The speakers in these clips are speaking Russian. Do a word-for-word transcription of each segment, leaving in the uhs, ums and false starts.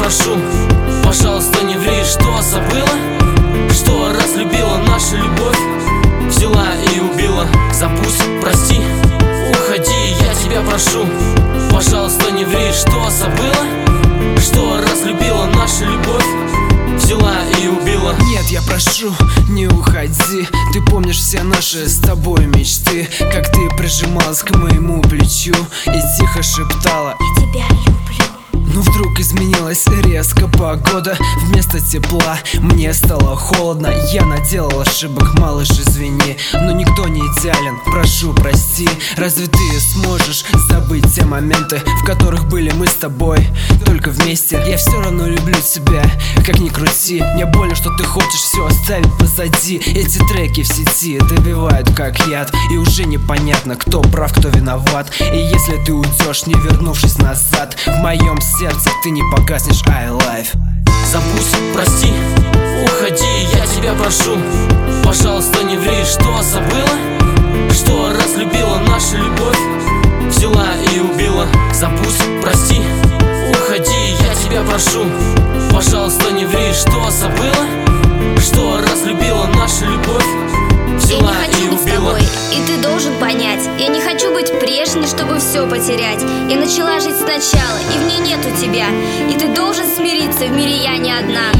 прошу, пожалуйста, не ври, что забыла, что разлюбила наша любовь, взяла и убила. Забудь, прости, уходи, я тебя прошу, пожалуйста, не ври, что забыла, что разлюбила наша любовь, взяла и убила. Нет, я прошу, не уходи. Ты помнишь все наши с тобой мечты, как ты прижималась к моему плечу и тихо шептала: я тебя люблю. Но вдруг изменилась резко погода. Вместо тепла мне стало холодно. Я наделал ошибок, малыш, извини, но никто не идеален, прошу, прости. Разве ты сможешь забыть те моменты, в которых были мы с тобой только вместе? Я все равно люблю тебя, как ни крути. Мне больно, что ты хочешь все оставить позади. Эти треки в сети добивают как яд, и уже непонятно, кто прав, кто виноват. И если ты уйдешь, не вернувшись назад, в моем сердце ты не погаснешь, I live. Забудь, прости, уходи, я тебя прошу, пожалуйста, не ври, что забыла, что разлюбила наша любовь, взяла и убила. Забудь, прости, уходи, я тебя прошу, пожалуйста, не ври, что забыла, что разлюбила наша любовь, взяла и убила. Я не хочу быть с тобой, и ты должен понять. Я не хочу быть прежней, чтобы все потерять. Я начала жить сначала, и в ней нету тебя. И ты должен смириться, в мире я не одна.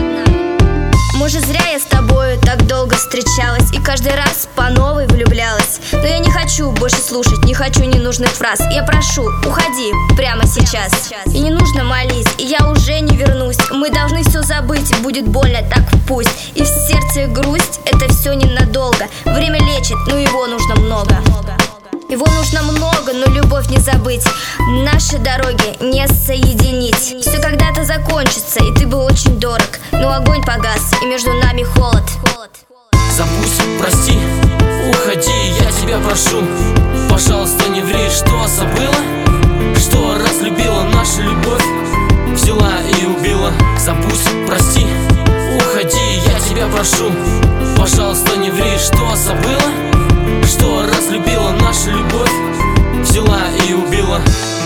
Может, зря я с тобою так долго встречалась и каждый раз по новой влюблялась. Но я не хочу больше слушать, не хочу ненужных фраз. Я прошу, уходи прямо сейчас. И не нужно молить, и я уже не вернусь. Мы должны все забыть, будет больно, так пусть. И в сердце грусть, это все ненадолго. Время лечит, но его нужно много. Его нужно много, но любовь не забыть. Наши дороги не соединить. Все когда-то закончится, и ты был очень дорог. Но огонь погас, и между нами холод. Забудь, прости, уходи, я тебя прошу, пожалуйста, не ври, что забыла, что разлюбила наша любовь, взяла и убила. Забудь, прости, уходи, я тебя прошу, пожалуйста, не ври, что забыла, что разлюбила наша любовь, взяла и убила.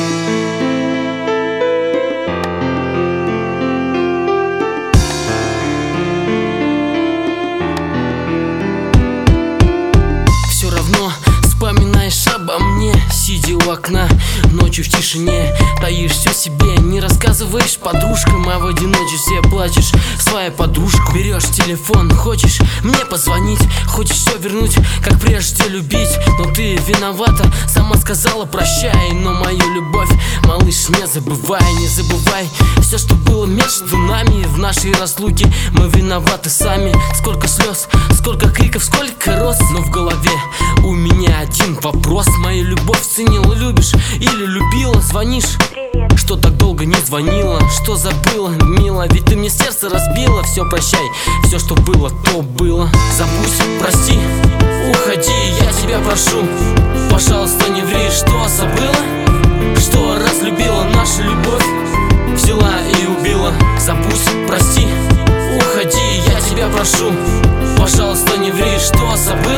Все равно вспоминаешь обо мне, сидя у окна, ночью в тишине, таишь все себе, не рассказываешь подружкам, а в одиночестве плачешь свою подружку. Берешь телефон, хочешь мне позвонить, хочешь все вернуть, как прежде любить, но ты виновата, сама сказала прощай. Но мою любовь, малыш, не забывай, не забывай все, что было между нами в нашей разлуке. Мы виноваты сами, сколько слез, сколько криков, сколько роз, но в голове у меня один вопрос: мою любовь ценила, любишь или любила? Звонишь? Привет. Что так долго не звонила? Что забыла, мила? Ведь ты мне сердце разбила. Все, прощай, все, что было, то было. Забудь, прости, уходи, я тебя прошу, пожалуйста, не ври, что забыла, что разлюбила наша любовь, взяла и убила. Забудь, прости, уходи, я тебя прошу, пожалуйста, не ври, что забыла,